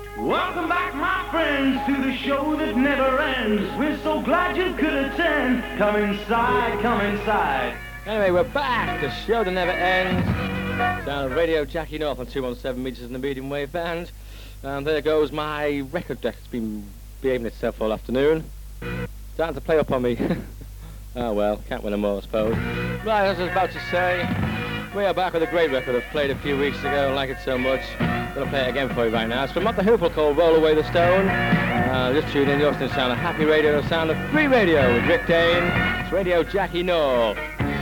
Welcome back, my friends, to the show that never ends. We're so glad you could attend. Come inside, come inside. Anyway, we're back. The show that never ends. Sound of Radio Jackie North on 217 metres in the medium wave band. And there goes my record deck. It's been behaving itself all afternoon. Starting to play up on me. Oh well, can't win them all, I suppose. Right, as I was about to say, we are back with a great record I've played a few weeks ago and like it so much. I'm going to play it again for you right now. It's from Mott the Hoople called Roll Away the Stone. Just tune in, you're listening to the sound of happy radio, the sound of free radio with Rick Dane. It's Radio Jackie North.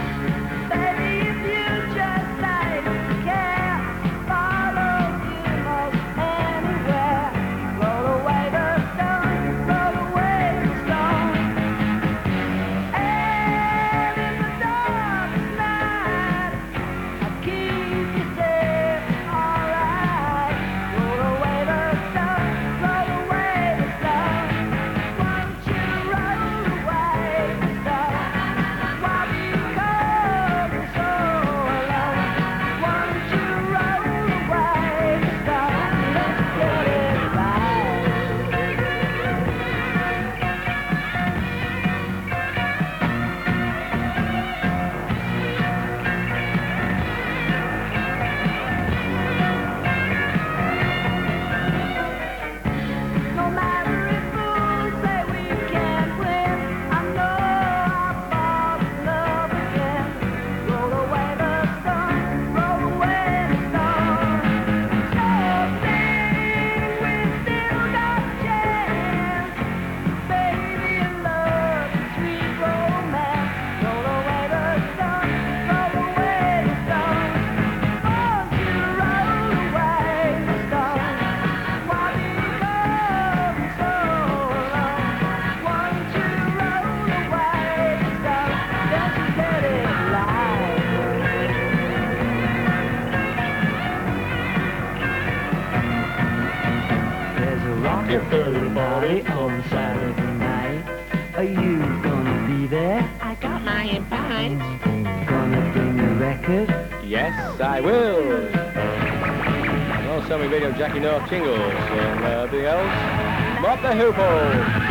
Party on Saturday night. Are you gonna be there? I got my invite. Gonna bring a record? Yes, I will. And also my Radio Jackie North jingles and everything else. Mott the Hoople.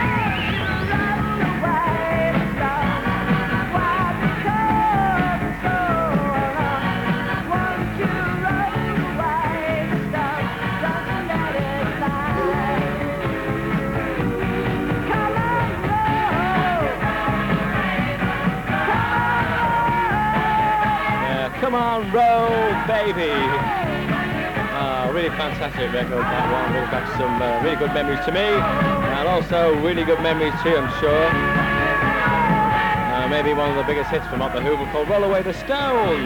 Come on, roll, baby. Really fantastic record, that one. Brings back some really good memories to me, and also really good memories too, I'm sure. Maybe one of the biggest hits from Mott the Hoople called Roll Away the Stone.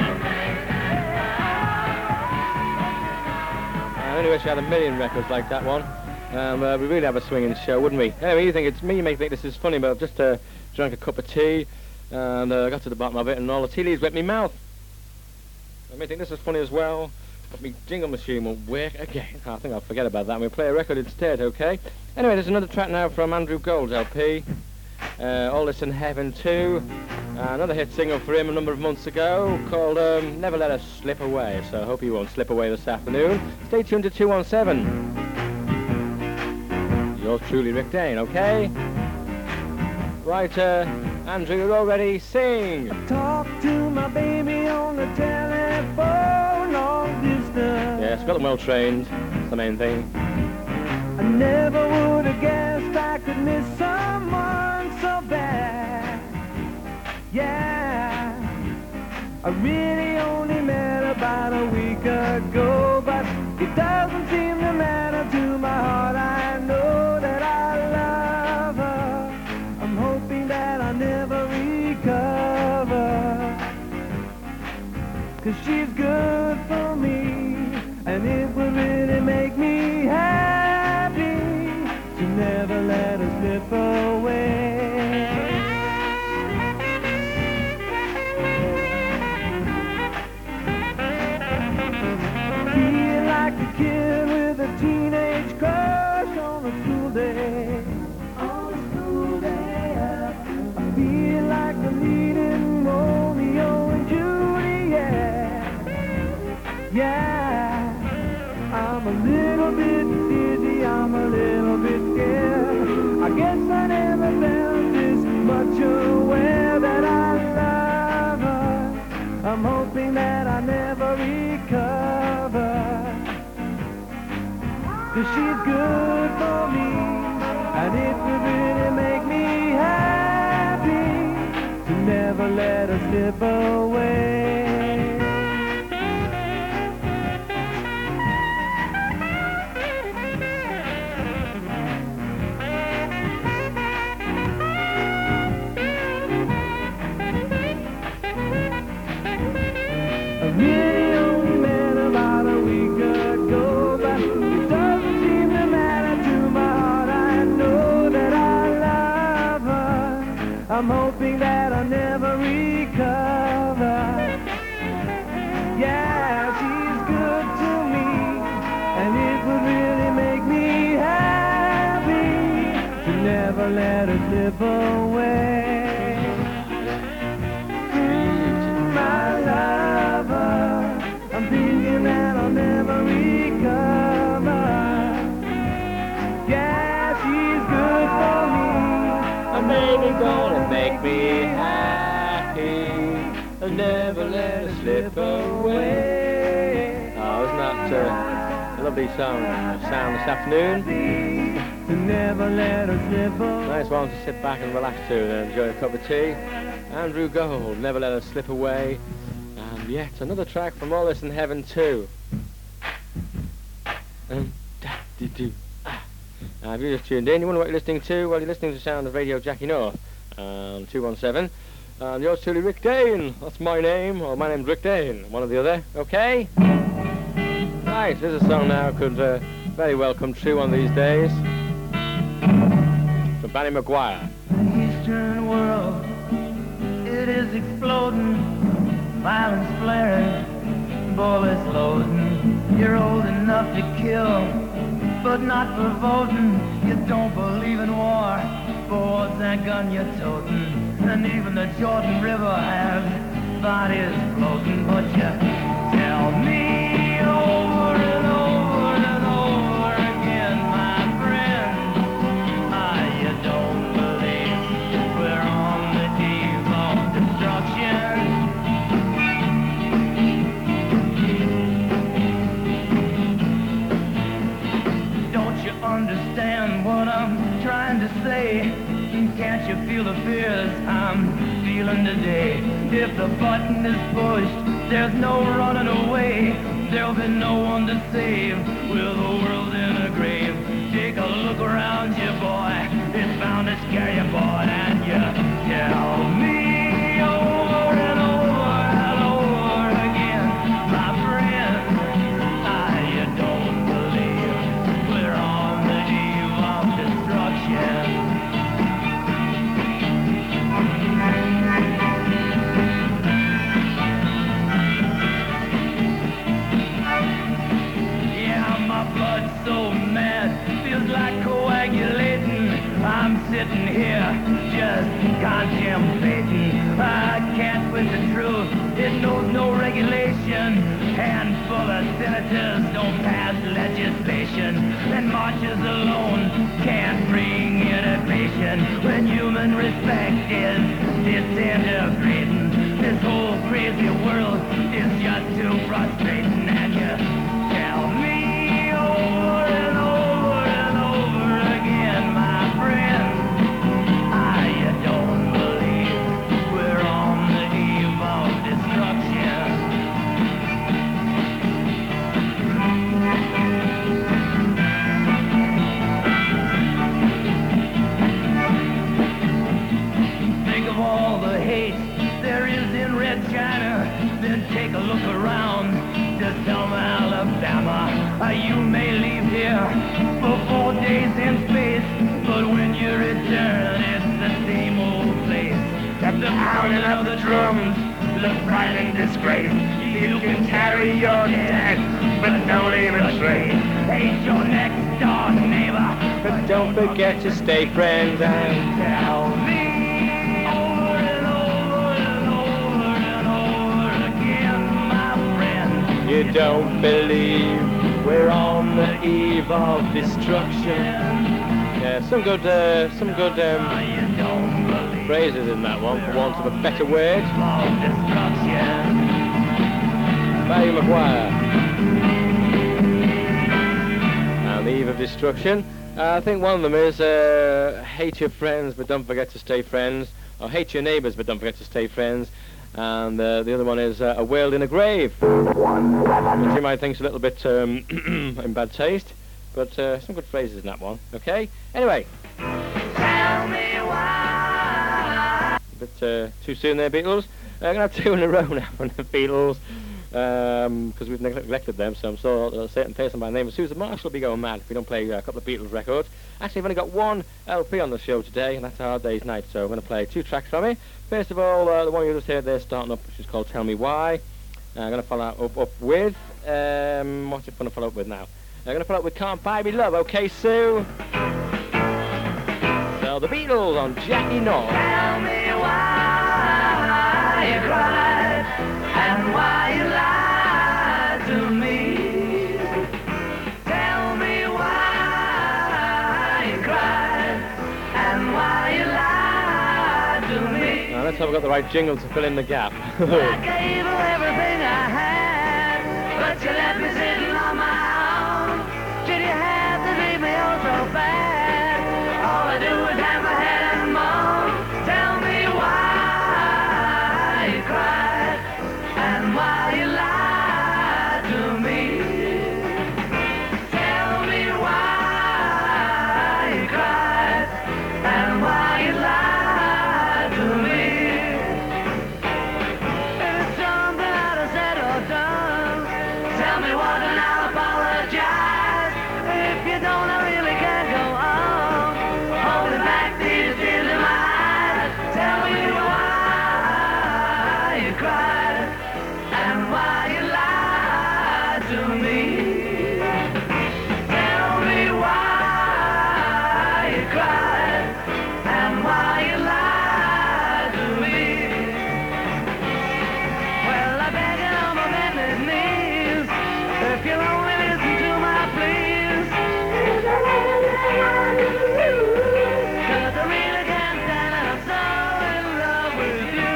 I only wish we had a million records like that one. We really have a swinging show, wouldn't we? Anyway, you think it's me, you may think this is funny, but I've just drank a cup of tea, and got to the bottom of it, and all the tea leaves wet my mouth. I may think this is funny as well, but my jingle machine won't work again. I think I'll forget about that and we'll play a record instead, okay? Anyway, there's another track now from Andrew Gold's LP, All This in Heaven 2. Another hit single for him a number of months ago called Never Let Us Slip Away, so I hope you won't slip away this afternoon. Stay tuned to 217. Yours truly, Rick Dane, okay? Right, Andrew, you're all ready. Sing! I talk to my baby on the telephone long distance. Yes, got them well trained. That's the main thing. I never would have guessed I could miss someone so bad. Yeah, I really only met about a week ago, but it doesn't seem to matter to my heart. I know that I love her. I'm hoping that I never recover, 'cause she's good for me, and it would really make me happy to never let her slip away. Feel like a kid with a teenage crush on a school day. On a school day. I feel like the leading Romeo and Juliet. Yeah, I'm a little bit 'cause she's good for me, and it would really make me happy to never let her slip away. I really only met about a week ago, but it doesn't seem to matter to my heart. I know that I love her. I'm hoping that I'll never recover. Yeah, she's good to me, and it would really make me happy to never let her slip away. I love her. I'm thinking that I'll never recover. Yeah, she's good for me. And maybe gonna make me happy. I'll never let her slip away. Oh, isn't that a lovely sound this afternoon? To never let her slip away. Nice one to sit back and relax to and enjoy a cup of tea. Andrew Gold, Never Let Her Slip Away. And yet another track from All This in Heaven too. If you just tuned in, you wonder what you're listening to? Well, you're listening to the sound of Radio Jackie North on 217. And yours truly, Rick Dane. That's my name, or my name's Rick Dane, one or the other, okay? Right, here's a song now could very well come true one of these days. From Barry Maguire. The eastern world, it is exploding, violence flaring, bullets loading. You're old enough to kill, but not for voting. You don't believe in war, for what's that gun you're toting? And even the Jordan River has bodies floating. But you tell me over and over and over again, my friend, you don't believe we're on the eve of destruction. Don't you understand what I'm trying to say? Can't you feel the fears I'm feeling today? If the button is pushed, there's no running away. There'll be no one to save with the world in a grave. Take a look around you, boy. It's bound to scare you, boy. And you tell me over and over and over again, my friend, you don't believe we're on the eve of destruction. So mad, feels like coagulating. I'm sitting here just contemplating. I can't win the truth, it knows no regulation. Handful of senators don't pass legislation, and marches alone can't bring integration. When human respect is disintegrating, this whole crazy world is just too frustrating. And you tell me over and over and over again, my friend, you don't believe we're on the eve of destruction. Think of all the hate there is in Red China, then take a look around to Selma, Alabama. You may leave here for 4 days in space, but when you return, it's the same old place. And the pounding of the drums, the frightening disgrace. You can carry your dead, but don't leave a trace. Hate your next door neighbor, But don't forget to stay friends and tell me over and over and over and over again, my friend. you don't believe we're on the eve of destruction. Yeah, some good phrases in that one, for want of a better word. Barry Maguire. On the eve of destruction. I think one of them is hate your friends but don't forget to stay friends, or hate your neighbours but don't forget to stay friends, and the other one is a world in a grave, which you might think's a little bit in bad taste, but some good phrases in that one. Okay, anyway. Tell me why. A bit too soon there, Beatles. I'm going to have 2 in a row now from the Beatles, because we've neglected them, so I'm sure a certain person by the name of Susan Marshall will be going mad if we don't play a couple of Beatles records. Actually, I've only got 1 LP on the show today, and that's A Hard Day's Night, so I'm going to play 2 tracks from it. First of all, the one you just heard there starting up, which is called Tell Me Why. I'm going to follow up with, what's it going to follow up with now? I'm going to follow up with Can't Buy Me Love, okay, Sue? So, the Beatles on Jackie North. Tell me why you cried and why you lied to me. Tell me why you cried and why you lied to me. Now, let's hope I've got the right jingle to fill in the gap. I gave you everything I had, but you left me sitting on my own. Did you have to leave me oh so bad? All I do is hang my head and moan. Tell me why you cried and why you lied to me. Tell me why you cried and why you lied to me. If it's something that I said or done, tell me what and I'll apologize. If you don't, I really can't go on holding back these tears in my eyes. Tell me why you cried and why you lied to me. Tell me why you cried and why you lied to me. Well, I beg you on my bended knees, if you'll only listen to my pleas. 'Cause I really can't stand it, I'm so in love with you.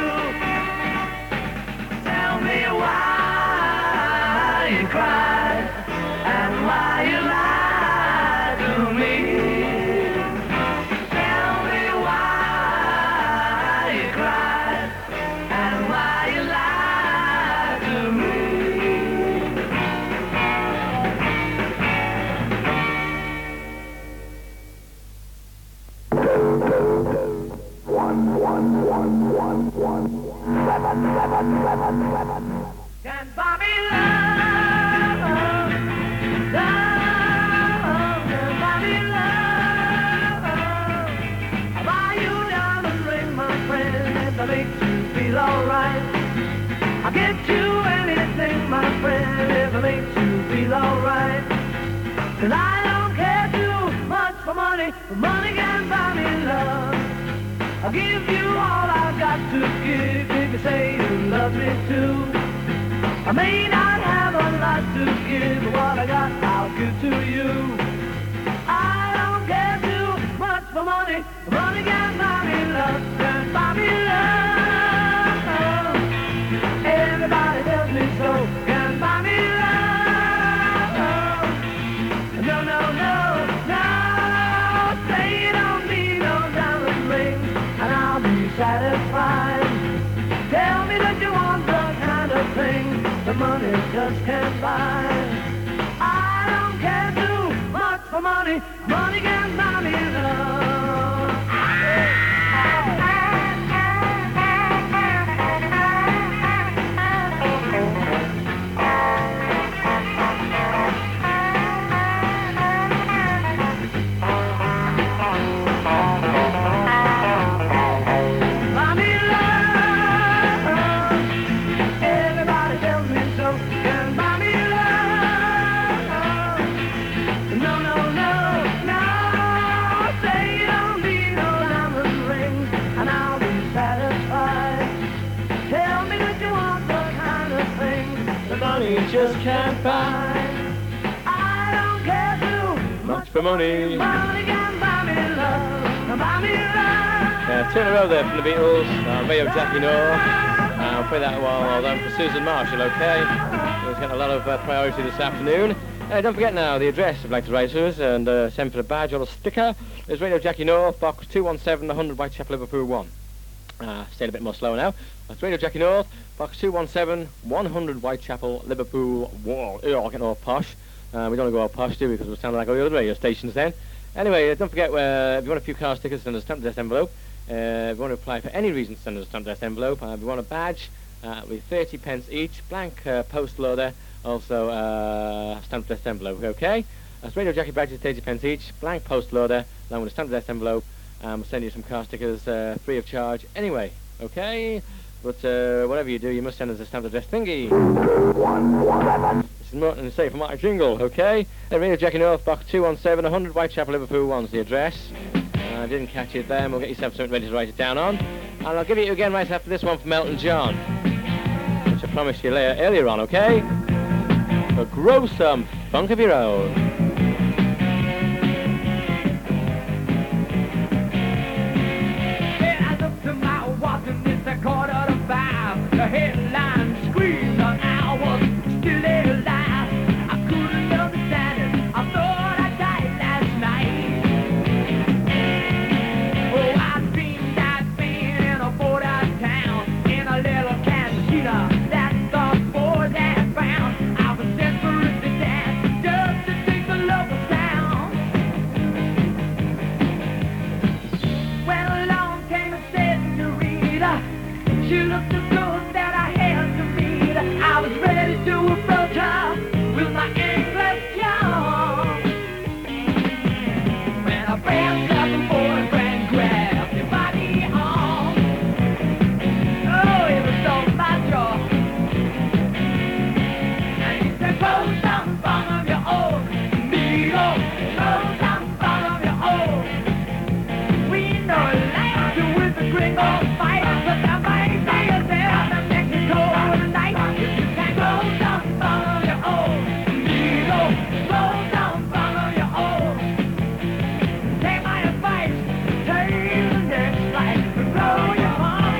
Tell me why you cried and why you lied to me. Tell me why you cried and why you lied to me. Can't buy me love, love, can't buy me love. I'll buy you a diamond ring, my friend, if that makes you feel alright. I'll get you anything, my friend, if it makes you feel alright. 'Cause I don't care too much for money can't buy me love. I'll give you all I've got to give if you say you love me too. I may not have a lot to give, but what I got I'll give to you. I don't care too much for money can't buy me love, can't buy me love. Everybody tells me so, can't buy me love. No, no, no, no, say you don't need no diamond ring, and I'll be satisfied. Tell me that you want the kind of thing the money just can't buy. I don't care too much for money can't buy me love. Buy me love. Everybody tells me so. Can buy me love. No, no, no, no. Say you don't need no diamond ring, and I'll be satisfied. Tell me that you want the kind of thing the money just can't buy. I don't care too Much for money. Money can buy me love, buy me love. 2 in a row there from the Beatles, me of Jackie North. I'll play that while I'm for Susan Marshall, okay? She's getting a lot of priority this afternoon. Don't forget now, the address if you'd like to write to us and send for a badge or a sticker is Radio Jackie North, box 217, 100 Whitechapel, Liverpool 1. Staying a bit more slow now. That's Radio Jackie North, box 217, 100 Whitechapel, Liverpool 1. Oh, getting all posh. We don't want to go all posh, do we? Because we're sounding like all the other radio stations then. Anyway, don't forget, if you want a few car stickers, send us a stamped addressed envelope. If you want to apply for any reason, send us a stamped addressed envelope. If you want a badge, with 30 pence each, blank postal order, also stamped addressed envelope, okay? That's Radio Jackie badges, 30 pence each, blank postal order, along with a stamped addressed envelope. We'll send you some car stickers free of charge anyway, okay? But whatever you do, you must send us a stamped address thingy. This is Martin Say for Martin Jingle, okay? Radio Jackie North, box 217, 100 Whitechapel, Liverpool 1's the address. I didn't catch it there, and we'll get yourself something ready to write it down on. And I'll give it to you again right after this one from Elton John, which I promised you earlier on, okay? But grow some funk of your own. When I looked at my watch and it's 4:45, the headline screamed on I was still alive. I couldn't understand it. I thought I died last night. Oh, I dreamed I'd been in a bored-out town in a little cantina that the boys had found. I was desperate to dance just to take the local sound. When along came a senorita, she looked the good that I had to meet. I was ready to approach her with my English charm. When I pressed up the boyfriend grabbed your body arm. Oh, it was so much joy. And he said, grow some fun of your own, amigo. Grow some fun of your own. We know life with the gringo fight, but that might be a there in Mexico tonight. If you can grow some fun of your own, amigo. Grow some fun of your own. Take my advice, take the next flight. Grow your fun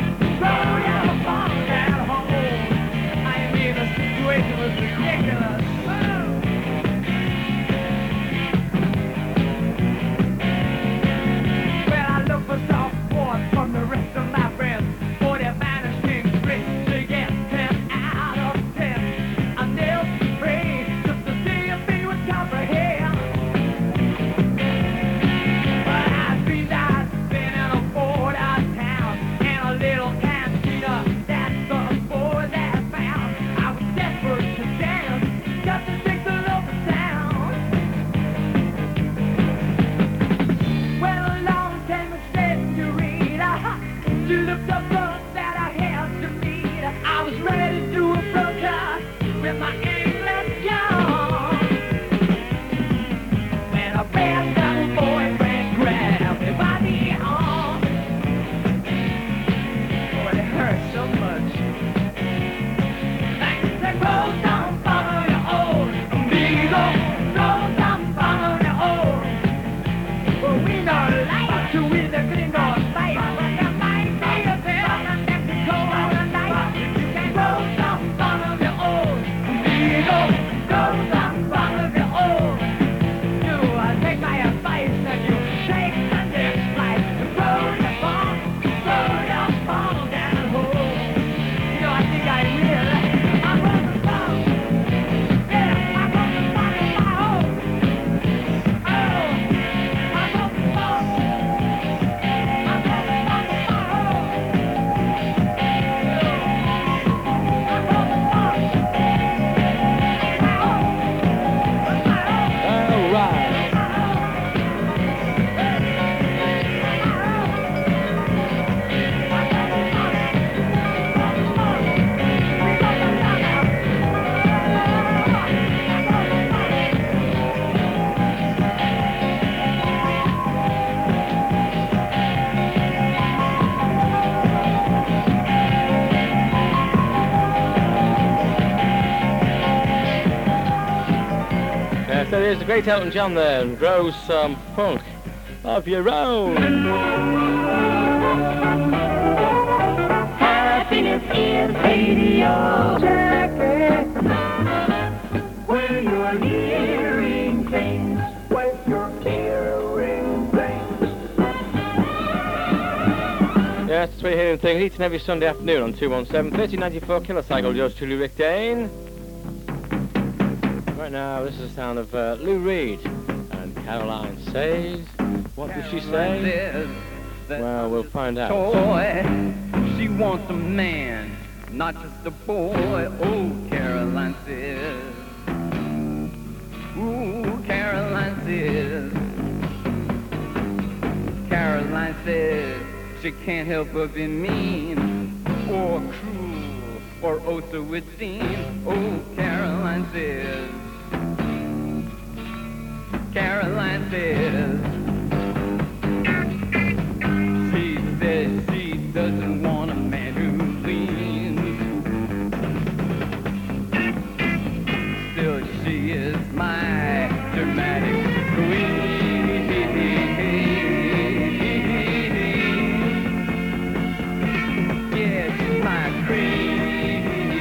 at home. I mean, the situation was ridiculous. Well, I look for support from the rest of my friends, for their managing great to get 10 out of 10. I knelt to pray just to see if they would comprehend. But I dreamed I'd been in a bored-out town in a little cantina that the boys had found. I was desperate to dance just to take the local sound. Well, along came a senorita. She looked up good that I had to meet. I was ready to approach her with my English charm. When a bad little boyfriend grabbed me by the arm. Oh, it hurt so much. Thanks to grow some fun of your own, amigo. Grow some fun of your own. Well, we know life to with the gringo fight, but there might be a bit in Mexico tonight. If you can grow some fun of your own, amigo. Grow some fun of your own. You take my advice and you shake the next flight. Grow your fun down home. You know, I think I will. I wrote the song. Yeah, I wrote the song in my home. Oh, I wrote the song. I wrote the song in my home. I wrote the song in my home. All right. So there's the great Elton John there, and grow some funk of your own. Happiness is radio. Jackie, when you're near. Yes, that's what you're hearing things each and every Sunday afternoon on 217 1394 Kilocycle. Yours truly, Rick Dane. Right now, this is the sound of Lou Reed. And Caroline says, what does she say? Well, we'll find out. Toy. She wants a man, not just a boy. Oh, Caroline says. Ooh, Caroline says. Caroline says she can't help but be mean or cruel or oh so it seems. Oh, Caroline says. Caroline says. She says she doesn't want a man who leans. Still, she is my dramatic queen. Yeah, she's my queen.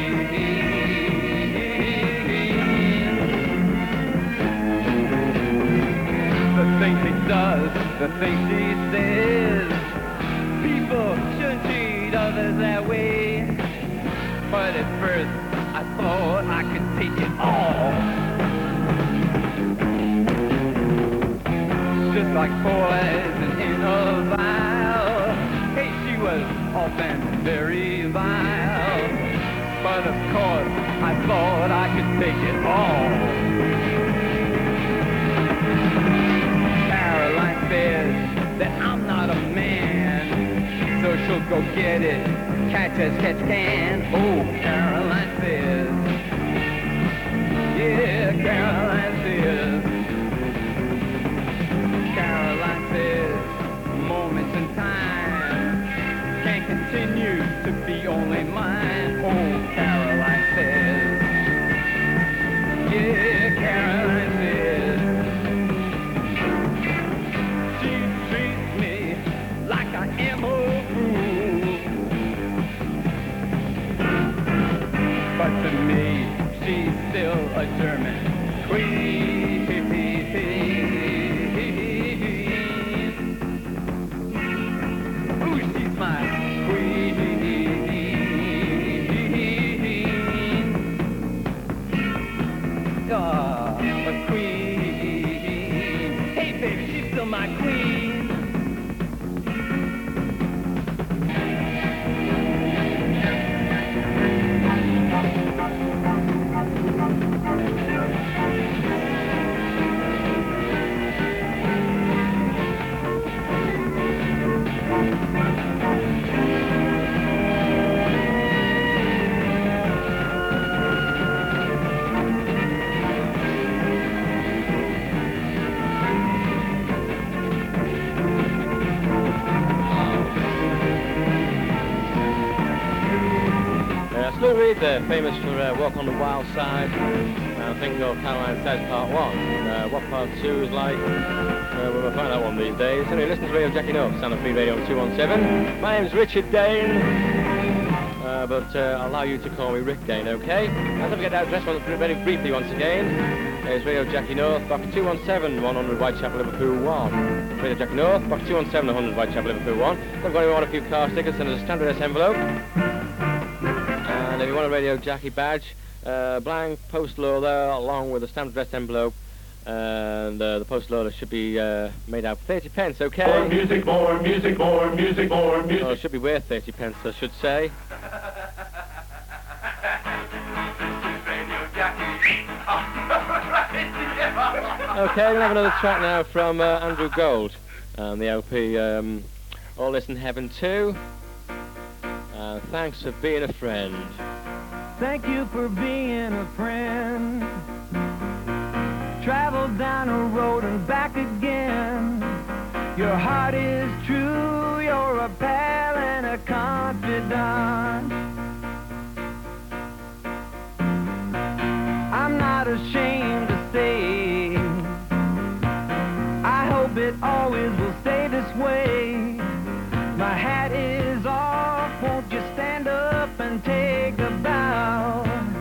The things she does, the things she says. People shouldn't treat others that way. But at first, I thought I could take it all. Just like poison in a vial. Hey, she was often very vile. But of course, I thought I could take it all. Caroline says that I'm not a man, so she'll go get it, catch as catch can. Oh, Caroline says. Yeah, Caroline says. Caroline says moments in time can't continue to be only mine. Oh, Caroline says. Yeah, Caroline says. She treats me like I am a fool. But to me, she's still a German queen. Ooh, she's my queen. Ah, a queen. Hey, baby, she's still my queen. Lou Reed there, famous for Walk on the Wild Side. I think Caroline Says Part 1. What Part 2 is like, we'll find out one these days. Anyway, listen to Radio Jackie North, Sound of Free Radio 217. My name's Richard Dane, but I'll allow you to call me Rick Dane, okay? I'll never get that address very briefly once again. It's Radio Jackie North, box 217, 100 Whitechapel, Liverpool 1. Radio Jackie North, box 217, 100 Whitechapel, Liverpool 1. If you've got anyone want a few car stickers, send us a standard S envelope. And if you want a Radio Jackie badge, blank postal order along with a stamped address envelope, and the postal order should be made out for 30 pence, okay? More music, more music, more music, more music. Well, it should be worth 30 pence, I should say. Okay, we'll have another track now from Andrew Gold and the LP All This in Heaven 2. Thanks for being a friend. Thank you for being a friend. Travel down a road and back again. Your heart is true, you're a pal and a confidant. I'm not ashamed to say, I hope it always will stay this way. My hat is off, won't you stand up and take a bow?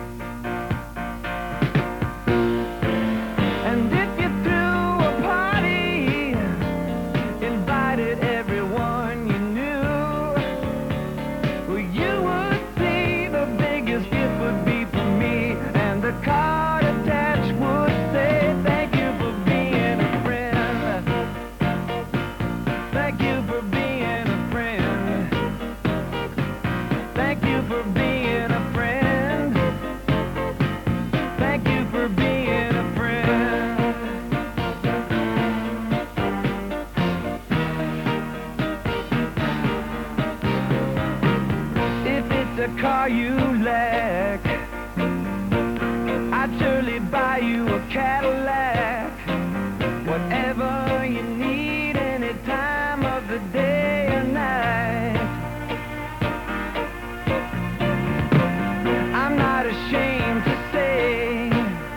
And if you threw a party, invited everyone you knew, car you lack. I'd surely buy you a Cadillac. Whatever you need, any time of the day or night. I'm not ashamed to say,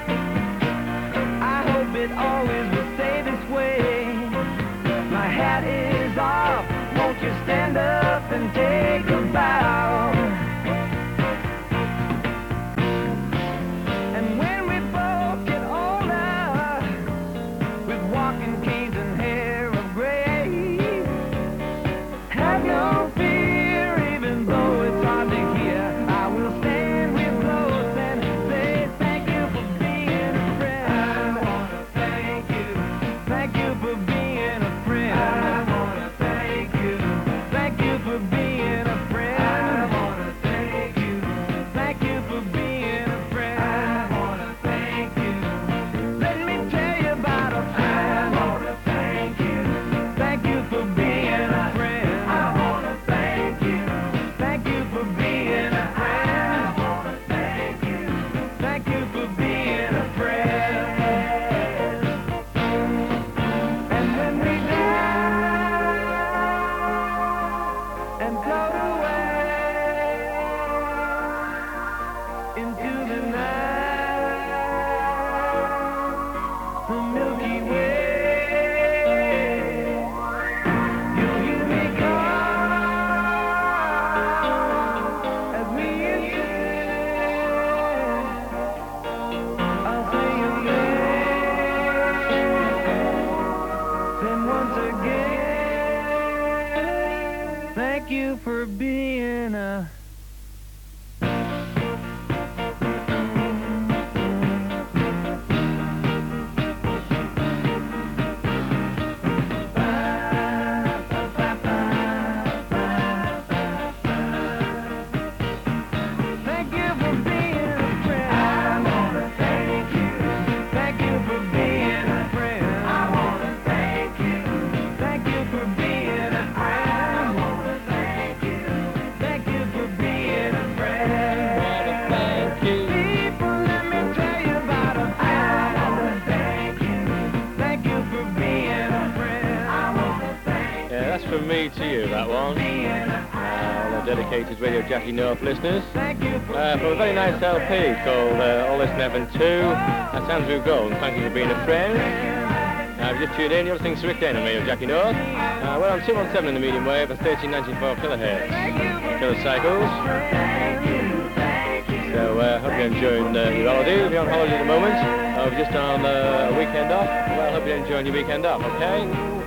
I hope it always will stay this way. My hat is off, won't you stand up and take a bow? And when we both get older, with walking canes and hair of gray, have no fear, even though it's hard to hear. I will stand real close and say thank you for being a friend. I wanna thank you for being a friend. I wanna thank you for being a friend. I wanna thank you for being a friend. I wanna thank you. Let me tell you about a friend. I wanna thank you for being a friend. I wanna thank you for being a friend. I wanna thank you for being a friend. And when we die and float away into the night, the Milky Way, you'll hear me call as we ascend. I'll say your name, then once again, thank you for being a Thank you for being a friend. I wanna thank you for being a friend. I wanna thank you for being a friend. I wanna thank you for being a friend. People, let me tell you about a friend. I wanna thank you for being a friend. I wanna thank Yeah, that's from me to you, that one. All the dedicated Radio Jackie North listeners. Thank you for From a very nice LP called All This in Heaven 2. That's Andrew Gold. Thank you for being a friend. If you just tuned in, you're listening to Rick Dane on Radio Jackie North. We're on 217 in the medium wave at 1394 kilohertz. Kilocycles. So hope you're enjoying your holiday. If you're on holiday at the moment, or if you're just on a weekend off, well, hope you're enjoying your weekend off, okay?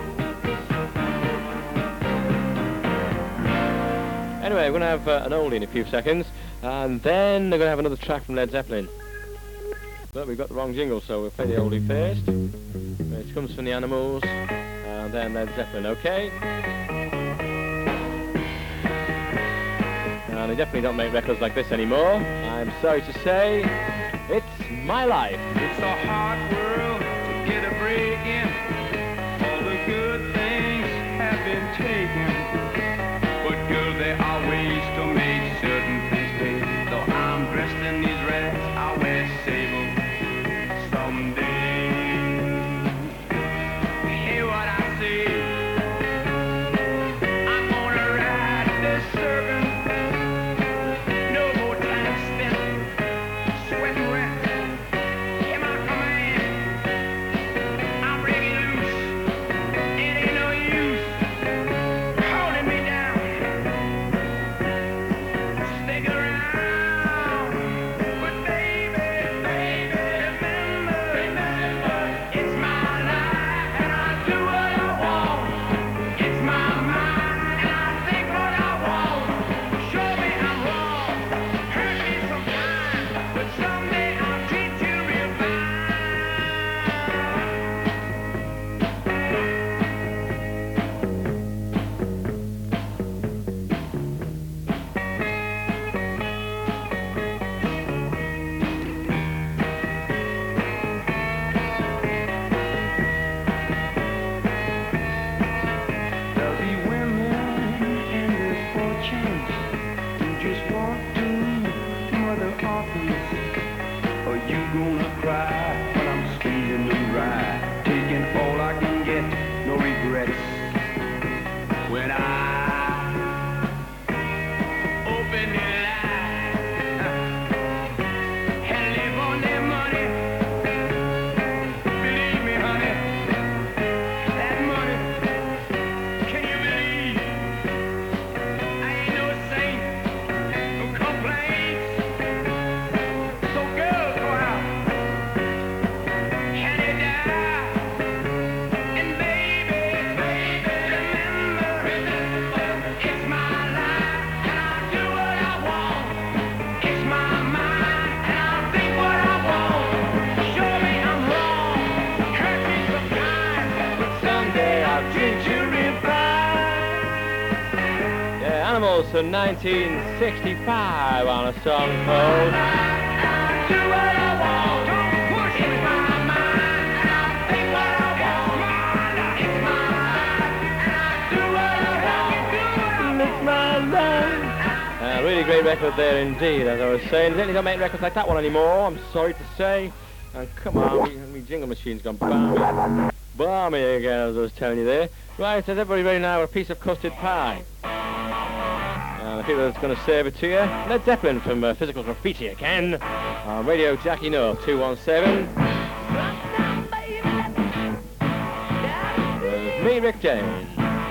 Anyway, we're going to have an oldie in a few seconds, and then they're going to have another track from Led Zeppelin. But we've got the wrong jingle, so we'll play the oldie first. It comes from the Animals, and then Led Zeppelin, okay? And they definitely don't make records like this anymore. I'm sorry to say, it's my life. It's a hard world to get a break in. All the good things have been taken. But girl, there are ways to make certain things pay. Though I'm dressed in these rags, I'll wear sable someday. Hear what I say. I'm gonna ride this serpent. No more time spent sweating rats. Hear my command. from 1965 on a song called Do what I want, don't push me. It's my mind, and I think what I want. It's mine, and I do what I want. It's my life. really great record there indeed, as I was saying. They certainly don't make records like that one anymore, I'm sorry to say. And come on, me jingle machine's gone balmy. Balmy again, as I was telling you there. Right, is everybody ready now with a piece of custard pie? The people that's going to serve it to you, Led Zeppelin from Physical Graffiti again, on Radio Jackie North 217. With me, Rick James.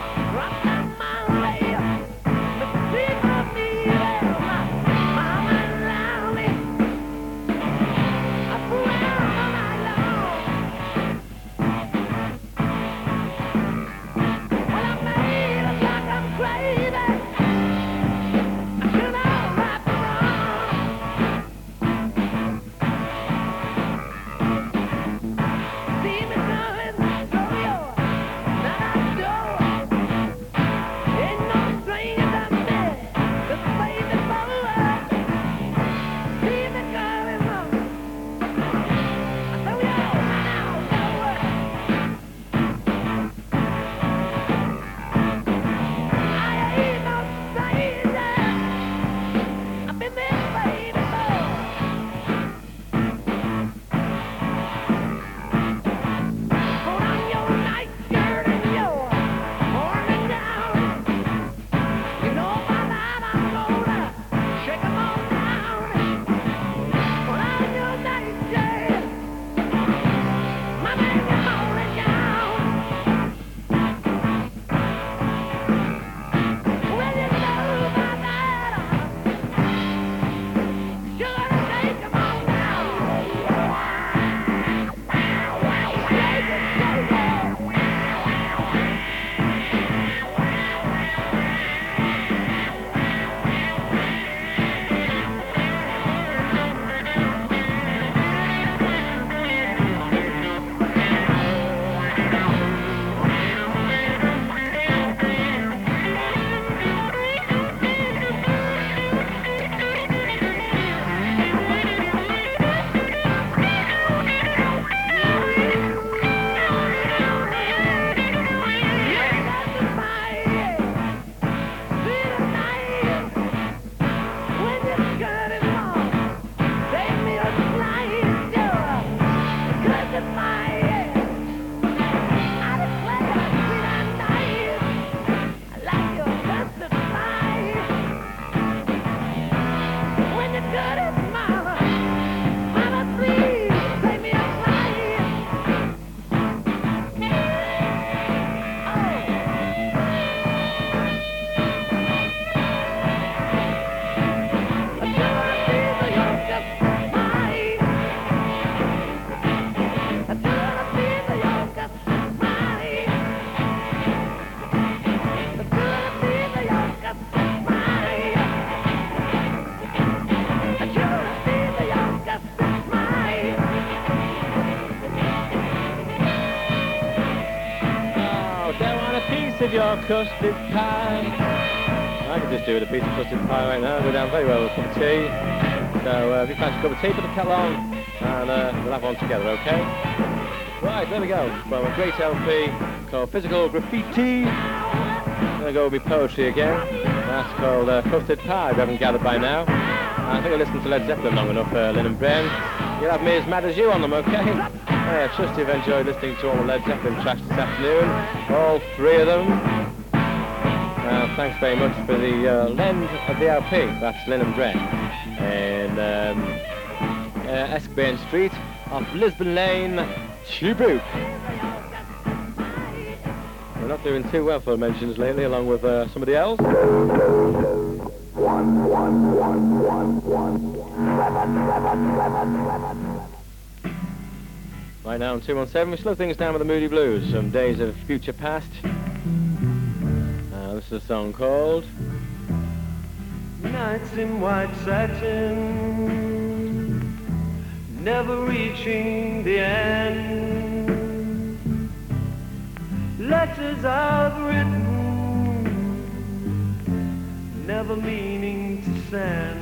Your custard pie. I could just do with a piece of custard pie right now. Go down very well with a cup of tea. So if you fancy a cup of tea, put the kettle on, and we'll have one together, okay? Right, there we go. From a great LP called Physical Graffiti. I'm going to go with my poetry again. That's called Custard Pie, if you haven't gathered by now. I think I listened to Led Zeppelin long enough, Lynn and Bren. You'll have me as mad as you on them, okay? I trust you've enjoyed listening to all the Led Zeppelin tracks this afternoon, all three of them. Thanks very much for the lend of the LP, that's Lynn and Bren, and Eskbain Street off Lisbon Lane, Chibuk. We're not doing too well for mentions lately, along with somebody else. Right now on 217, we slow things down with the Moody Blues, some days of future past. This is a song called Nights in white satin, never reaching the end. Letters I've written, never meaning to send.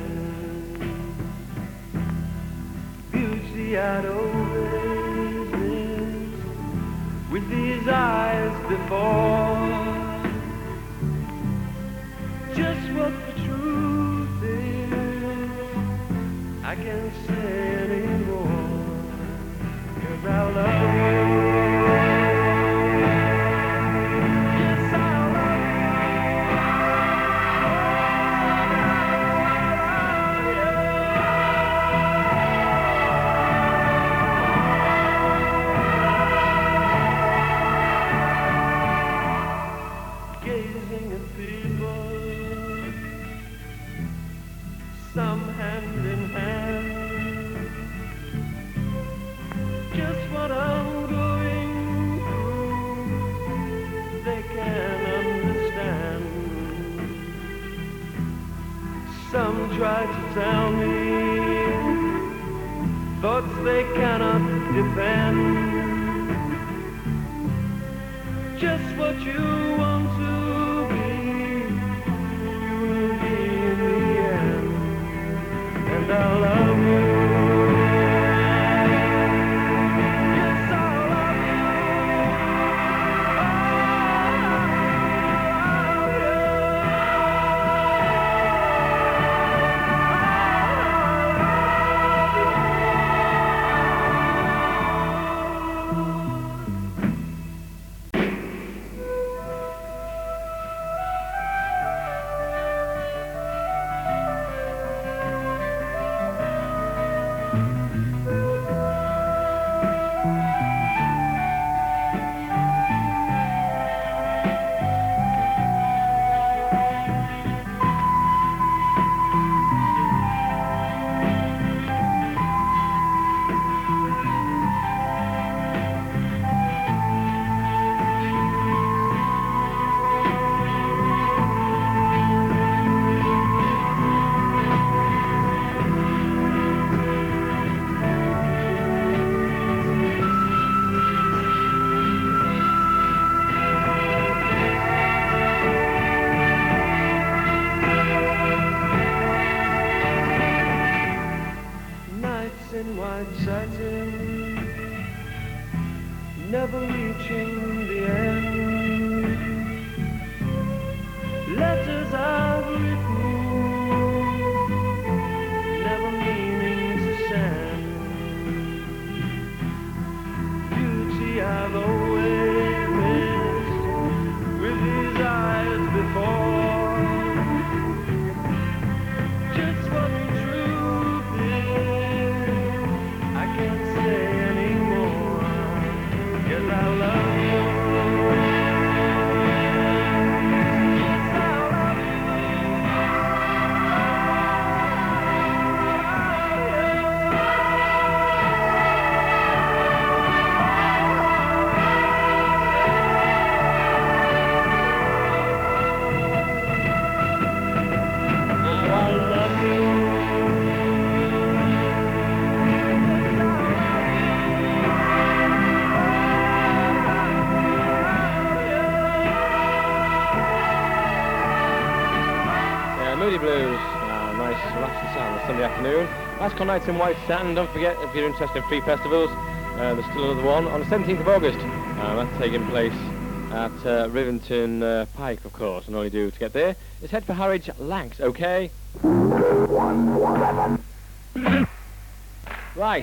Beauty I'd always missed with these eyes before. Just what the truth is, I can't say anymore, 'cause I love you. Yes, I love you. Gazing at people, some hand in hand, just what I'm going through, they can understand. Some try to tell me thoughts they cannot defend, just what you want to be, you will be in the end. And I love you. Yes, I love you. Nights in white satin, never reaching the end. Letters I've written, never meaning to send. Beauty I've always missed with these eyes before. Just what the truth is, I can't say anymore, 'cause I love you. Yes, I love you. Moody Blues. Nice relaxing sound on Sunday afternoon. That's called Nights in White Satin. Don't forget, if you're interested in free festivals, there's still another one on the 17th of August. That's taking place at Rivington Pike, of course, and all you do to get there is head for Harwich Lancs, okay? Right.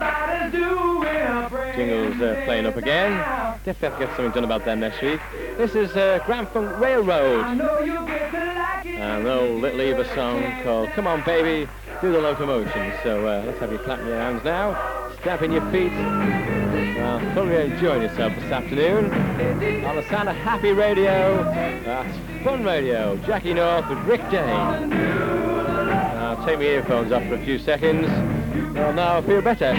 Jingles playing up again. Definitely have to get something done about them next week. This is Grand Funk Railroad. And an old Little Eva song called Come On Baby, Do the Locomotion. So let's have you clapping your hands now, stamping your feet. Hopefully you're enjoying yourself this afternoon on the sound of Happy Radio. That's Fun Radio. Jackie North with Rick Dane. I'll take my earphones off for a few seconds. Well, now I feel better.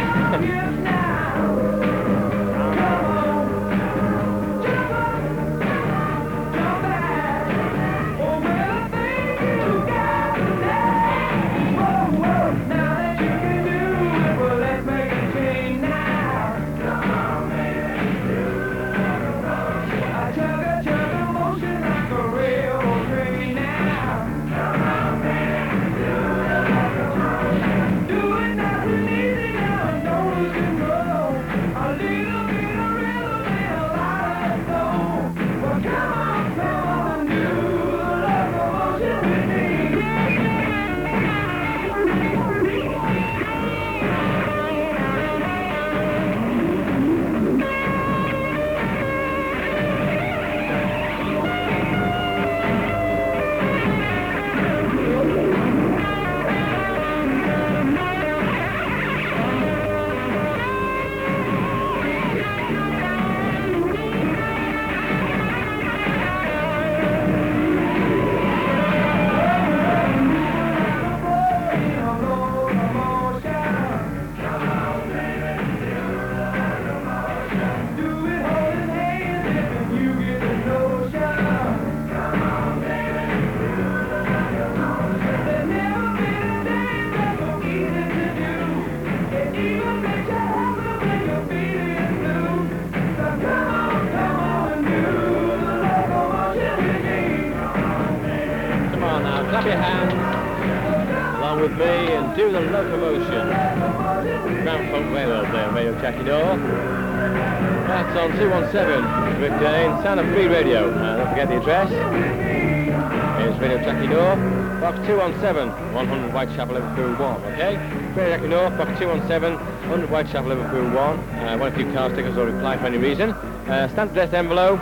clap your hands along with me and do the locomotion. Grand Funk Railroad there, Radio Jackie Dore. That's on 217 Rick Dane, Sound of Free Radio. Don't forget the address. It's Radio Jackie Dore, box 217, 100 Whitechapel, Liverpool 1, okay? Radio Jackie Dore, box 217, 100 Whitechapel, Liverpool 1. Want a few car stickers or reply for any reason. Stamp addressed envelope.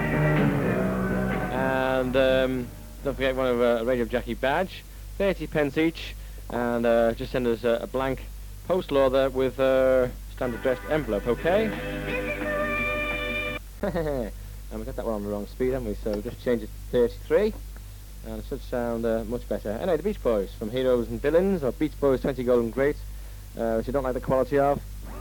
And don't forget one of a Radio Jackie badge, 30 pence each. And just send us a blank postal order with standard addressed envelope, okay? And we got that one on the wrong speed, haven't we? So just change it to 33. And it should sound much better. Anyway, the Beach Boys from Heroes and Villains, or Beach Boys 20 Golden Great, which you don't like the quality of.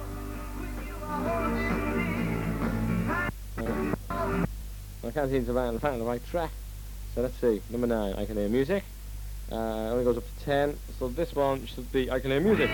I can't seem to find the right track. So let's see. Number 9, I Can Hear Music. Only goes up to 10. So this one should be I Can Hear Music.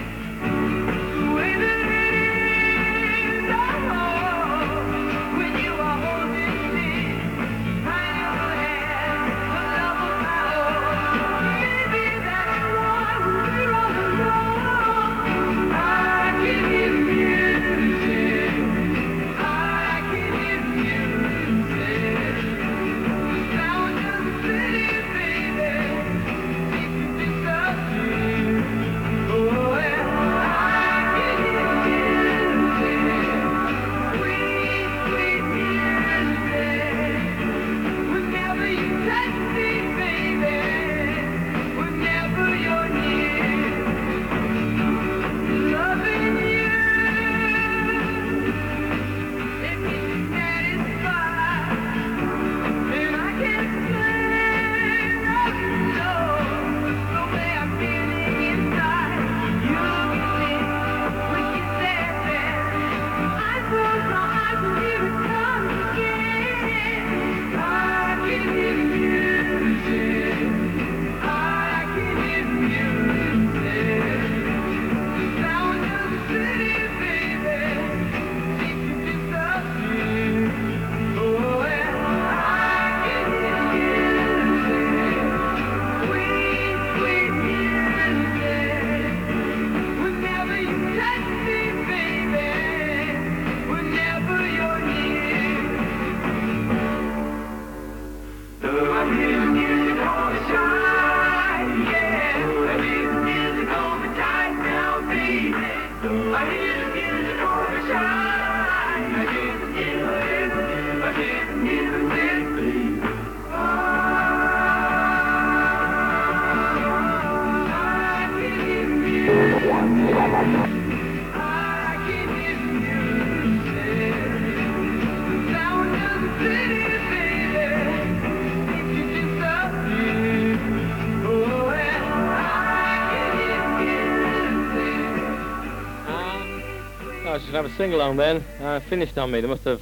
I should have a sing-along then. Finished on me. They must have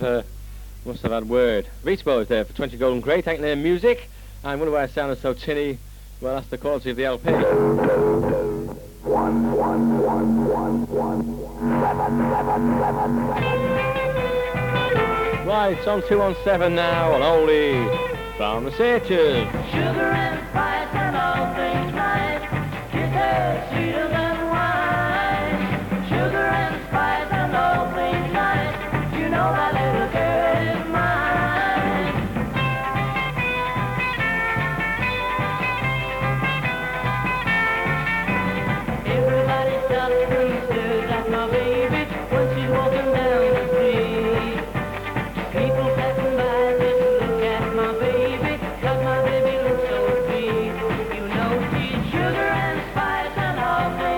had word. Beach Boys there for 20 Golden Great. I Can Hear Music. I wonder why I sounded so tinny. Well, that's the quality of the LP. Right, it's on 217 now on Oldie from the Searchers. Sugar and spice and all things nice. Kisses sweeter than wine. Sugar and spice and all things nice. You know that little girl is mine. Everybody stops and stares at my baby when she's walking down the street. People passing by just look at my baby, 'cause my baby looks so sweet. You know she's sugar and spice and all things.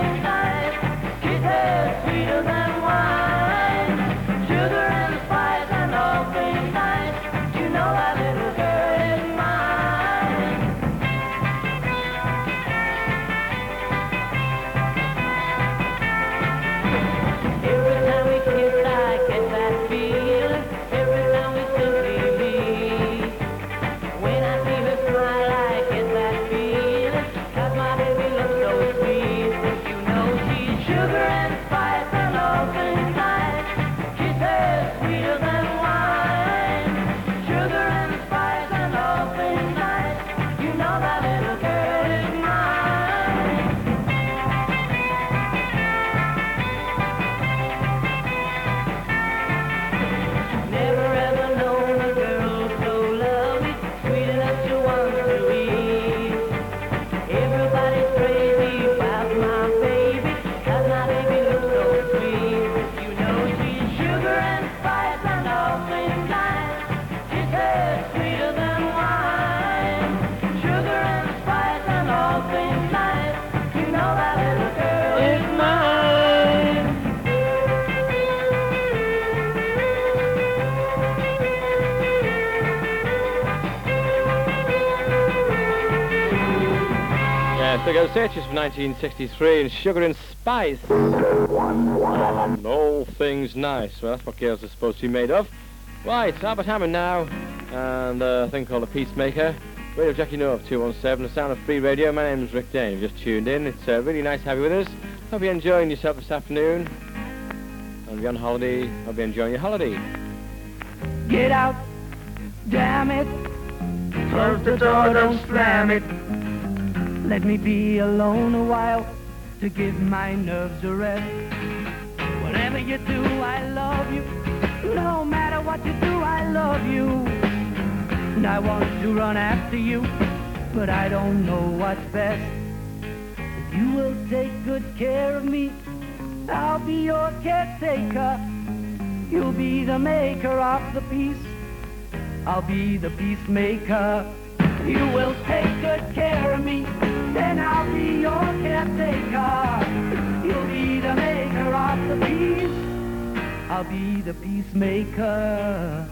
There goes Searches from 1963 and Sugar and Spice. And All Things Nice. Well, that's what girls are supposed to be made of. Right, Albert Hammond now, and a thing called A Peacemaker. Radio Jackie North 217, the sound of free radio. My name's Rick Dane. You've just tuned in. It's really nice to have you with us. Hope you're enjoying yourself this afternoon. And if you're on holiday, hope you're enjoying your holiday. Get out, damn it. Close the door, don't slam it. Let me be alone a while to give my nerves a rest. Whatever you do, I love you. No matter what you do, I love you. And I want to run after you, but I don't know what's best. If you will take good care of me, I'll be your caretaker. You'll be the maker of the peace. I'll be the peacemaker. You will take good care of me, then I'll be your caretaker. You'll be the maker of the peace. I'll be the peacemaker.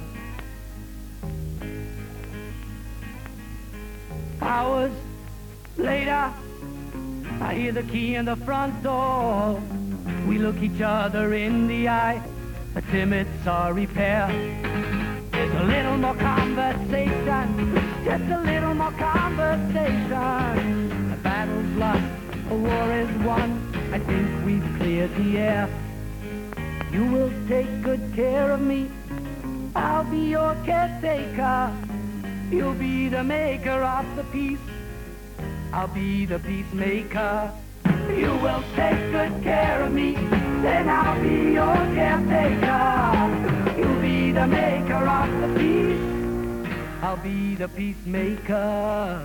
Hours later, I hear the key in the front door. We look each other in the eye, a timid sorry pair. There's a little more conversation, just a little more conversation. A battle's lost, a war is won, I think we've cleared the air. You will take good care of me, I'll be your caretaker. You'll be the maker of the peace, I'll be the peacemaker. You will take good care of me, then I'll be your caretaker. You'll be the maker of the peace, I'll be the peacemaker.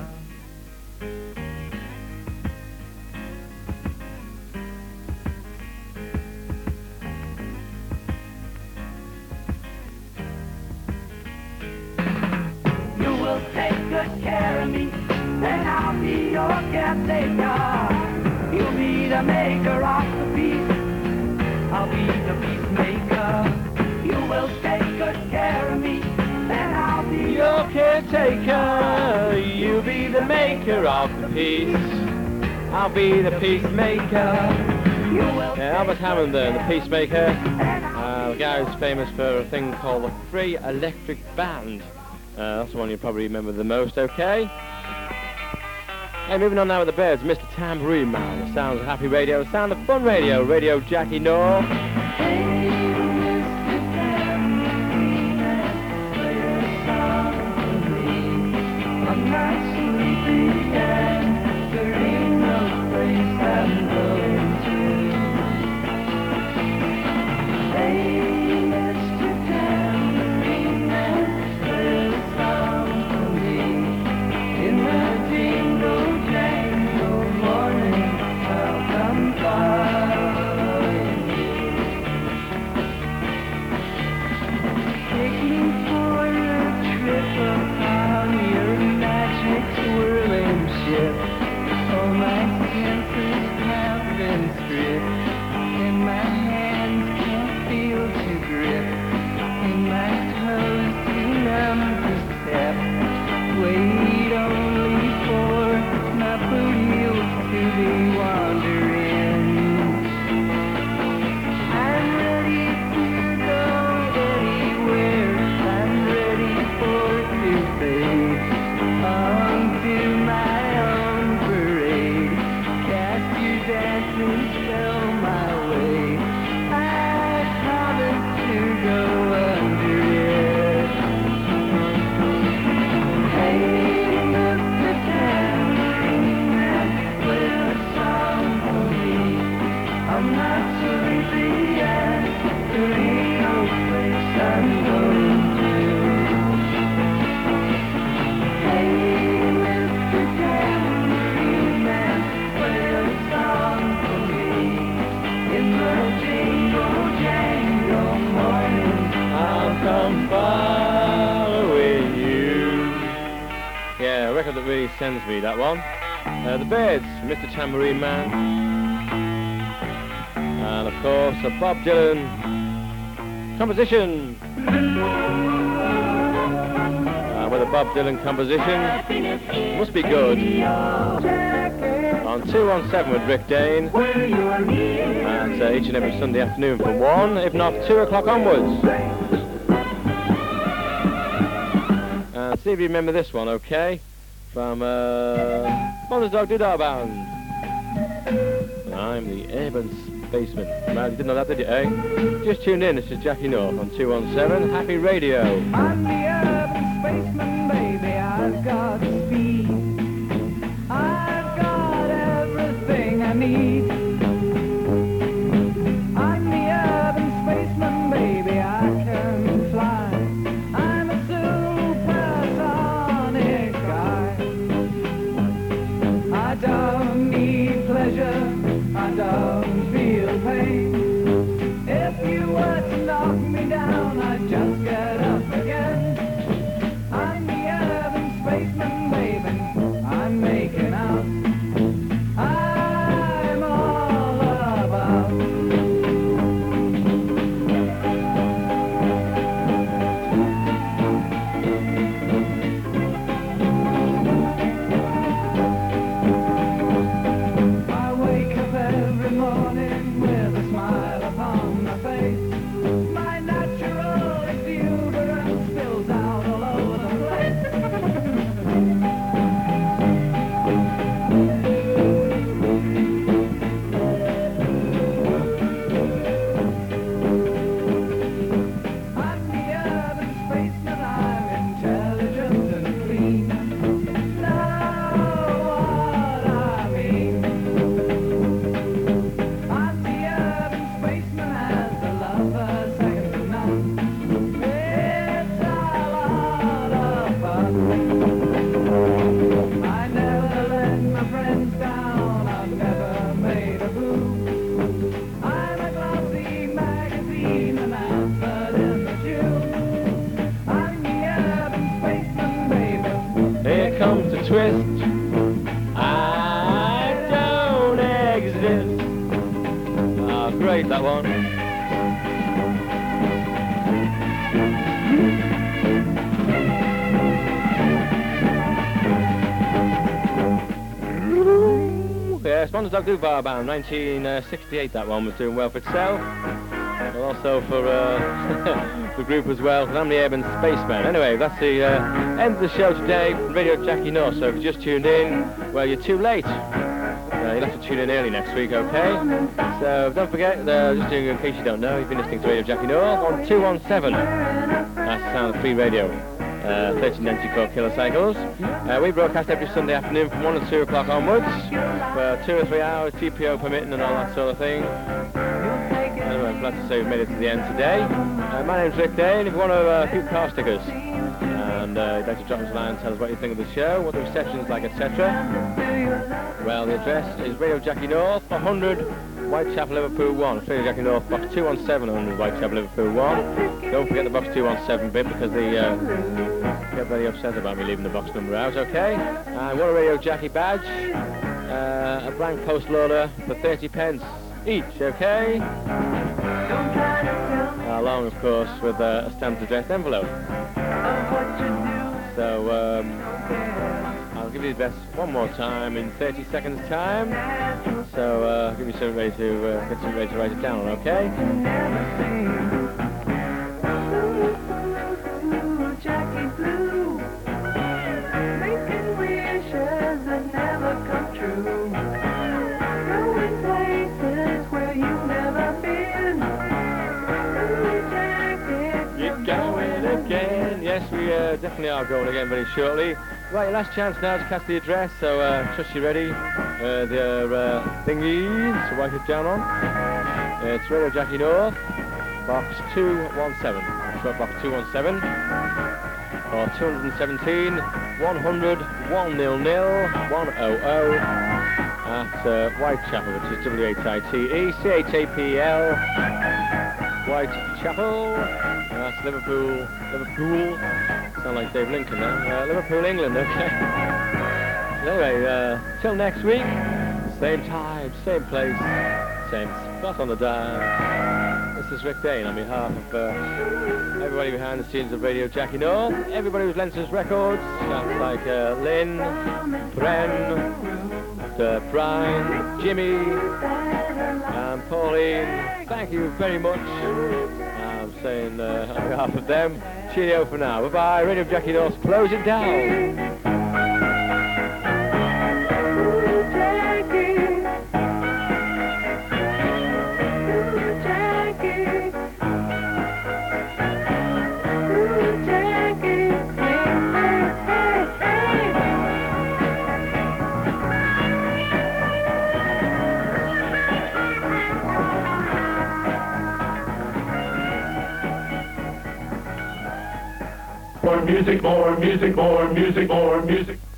You will take good care of me, then I'll be your caretaker. You'll be the maker of the peace, I'll be the peacemaker. You will take good care of me, then I'll be your Caretaker, you be the maker of the peace. I'll be the peacemaker. Yeah, Albert Hammond there, the peacemaker. The guy who's famous for a thing called the Free Electric Band. That's the one you probably remember the most, okay? Hey, moving on now with the Birds, Mr. Tambourine Man. The sounds of happy radio, the sound of fun radio, Radio Jackie North. That really sends me, that one. The Birds, Mr. Tambourine Man. And of course, a Bob Dylan composition. With a Bob Dylan composition, must be good. on 217 with Rick Dane. And each and every Sunday afternoon from 1, if not 2 o'clock onwards. And see if you remember this one, okay? From Mother's Dog Doodah Band. I'm the Urban Spaceman. Man, you didn't know that, did you, eh? Just tuned in, this is Jackie North on 217 Happy Radio. I'm the urban spaceman, baby. I've got speed. I've got everything I need. I'm the urban spaceman, baby. I can fly. I'm a supersonic guy. I don't need pleasure. I don't feel pain. If you were to knock me down, I'd just get up again. I'm the urban spaceman, baby. I'm making out. I'm all about. I wake up every morning with a smile upon my face. My natural exuberance spills out all over the place. I'm the urban spaceman, I'm intelligent and clean. Know what I mean? I'm the urban spaceman, as a lover, second to none. It's a lot of fun. I never let my friends down, I've never made a boo. I'm a glossy magazine, an advert in the June. I'm the urban spaceman, baby. Here comes the twist. I don't exist. Ah, great, that one. Yes, Mother's Dog Doodah Band, 1968, that one was doing well for itself. And also for the group as well, and I'm the Urban Spaceman. Anyway, that's the end of the show today from Radio Jackie North, so if you just tuned in, well, you're too late. You'll have to tune in early next week, okay? So don't forget, just doing in case you don't know, you've been listening to Radio Jackie North on 217. That's the sound of free radio. 1394 kilocycles. We broadcast every Sunday afternoon from 1 and 2 o'clock onwards for 2 or 3 hours, TPO permitting and all that sort of thing. Anyway, I'm glad to say we've made it to the end today. My name's Rick Dane. If you want a few car stickers and you'd like to drop us a line and tell us what you think of the show, what the reception's like, etc. Well, the address is Radio Jackie North, 100 Whitechapel, Liverpool 1. It's Radio Jackie North, box 217, 100 Whitechapel, Liverpool 1. Don't forget the box 217 bit because they get very upset about me leaving the box number out, okay? I want a Radio Jackie badge, a blank postal order for 30 pence each, okay? Along, of course, with a stamped addressed envelope. So, I'll give you the address one more time in 30 seconds' time. So, give me something ready to get something ready to write it down, okay? Jackie Blue, making wishes that never come true. Going places where you've never been. You're going again. Yes, we definitely are going again very shortly. Right, your last chance now to catch the address, so trust you ready. The thingies to write it down on. It's Radio Jackie North, box 217. Short box 217. Or 217 100 100 100 at Whitechapel, which is WHITECHAPL Whitechapel. That's Liverpool. Sound like Dave Lincoln there. Liverpool, England. Okay. Anyway, till next week, same time, same place, same spot on the dial. This is Rick Dane on behalf of everybody behind the scenes of Radio Jackie North, everybody who's lent us records, that's like Lynn, Bren, Brian, Jimmy, and Pauline, thank you very much. I'm saying on behalf of them, cheerio for now. Bye-bye. Radio Jackie North closing down. More music, more music, more music, more music.